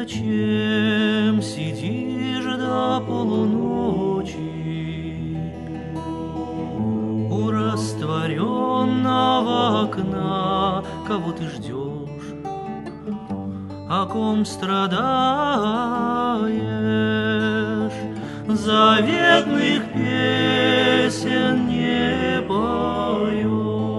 Зачем сидишь до полуночи у растворенного окна? Кого ты ждешь, о ком страдаешь? Заветных песен не поешь.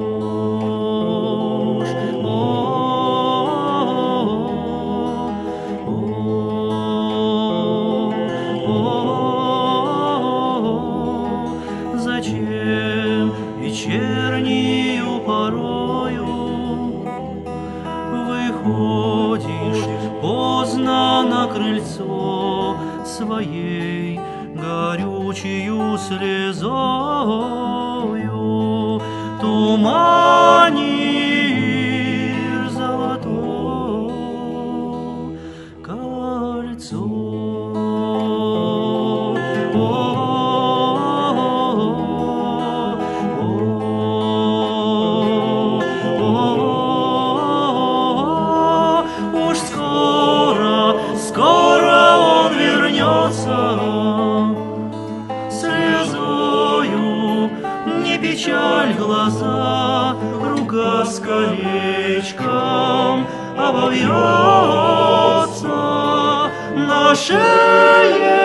Зачем вечернюю порою выходишь поздно на крыльцо своей горючую слезою? Туманишь золотое кольцо. Уж скоро он вернется, слезою не печаль глаза, рука с колечком обовьется на шее.